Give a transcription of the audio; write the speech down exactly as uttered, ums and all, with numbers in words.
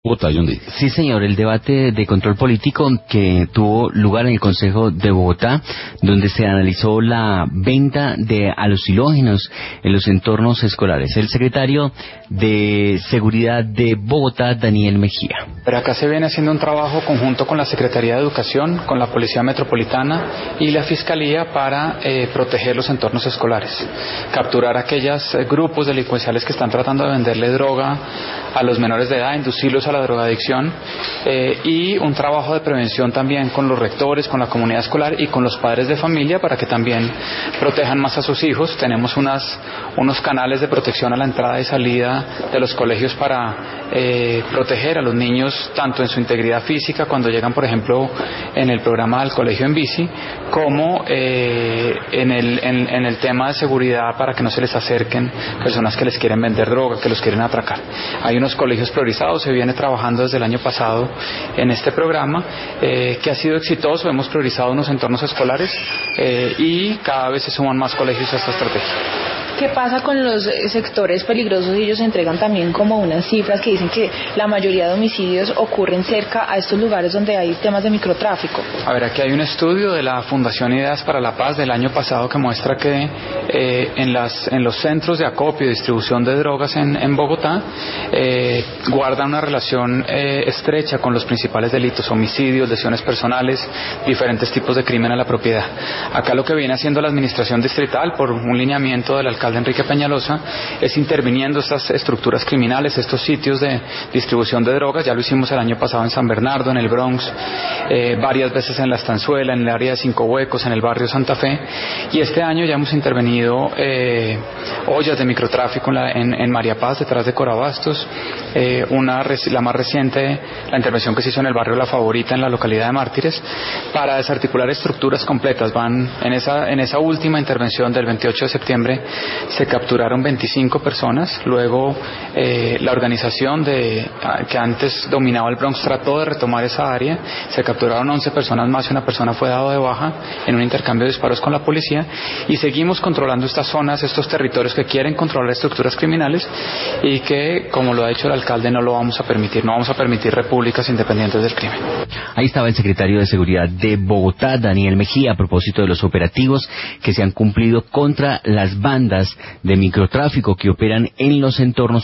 Bogotá, Yondi. Sí, señor, el debate de control político que tuvo lugar en el Consejo de Bogotá, donde se analizó la venta de alucinógenos en los entornos escolares. El secretario de Seguridad de Bogotá, Daniel Mejía. Pero acá se viene haciendo un trabajo conjunto con la Secretaría de Educación, con la Policía Metropolitana y la Fiscalía para eh, proteger los entornos escolares, capturar aquellos eh, grupos delincuenciales que están tratando de venderle droga a los menores de edad, inducirlos a la drogadicción, eh, y un trabajo de prevención también con los rectores, con la comunidad escolar y con los padres de familia para que también protejan más a sus hijos. Tenemos unas, unos canales de protección a la entrada y salida de los colegios para eh, proteger a los niños tanto en su integridad física cuando llegan, por ejemplo, en el programa del colegio en bici, como eh, en, el, en, en el tema de seguridad para que no se les acerquen personas que les quieren vender droga, que los quieren atracar. Hay unos colegios priorizados, se viene trabajando desde el año pasado en este programa eh, que ha sido exitoso. Hemos priorizado unos entornos escolares eh, y cada vez se suman más colegios a esta estrategia. ¿Qué pasa con los sectores peligrosos? Ellos entregan también como unas cifras que dicen que la mayoría de homicidios ocurren cerca a estos lugares donde hay temas de microtráfico. A ver, aquí hay un estudio de la Fundación Ideas para la Paz del año pasado que muestra que eh, en, las, en los centros de acopio y distribución de drogas en, en Bogotá eh, guardan una relación eh, estrecha con los principales delitos: homicidios, lesiones personales, diferentes tipos de crimen a la propiedad. Acá lo que viene haciendo la administración distrital, por un lineamiento del alcalde de Enrique Peñalosa, es interviniendo estas estructuras criminales, estos sitios de distribución de drogas. Ya lo hicimos el año pasado en San Bernardo, en el Bronx, eh, varias veces en La Estanzuela, en el área de Cinco Huecos, en el barrio Santa Fe, y este año ya hemos intervenido eh, ollas de microtráfico en, la, en, en María Paz, detrás de Corabastos, eh, una, la más reciente, la intervención que se hizo en el barrio La Favorita, en la localidad de Mártires, para desarticular estructuras completas. Van en esa, en esa última intervención del veintiocho de septiembre se capturaron veinticinco personas. Luego eh, la organización de, que antes dominaba el Bronx trató de retomar esa área. Se capturaron once personas más y una persona fue dado de baja en un intercambio de disparos con la policía, y seguimos controlando estas zonas, estos territorios que quieren controlar estructuras criminales y que, como lo ha dicho el alcalde, no lo vamos a permitir. No vamos a permitir repúblicas independientes del crimen. Ahí estaba el secretario de Seguridad de Bogotá, Daniel Mejía, a propósito de los operativos que se han cumplido contra las bandas de microtráfico que operan en los entornos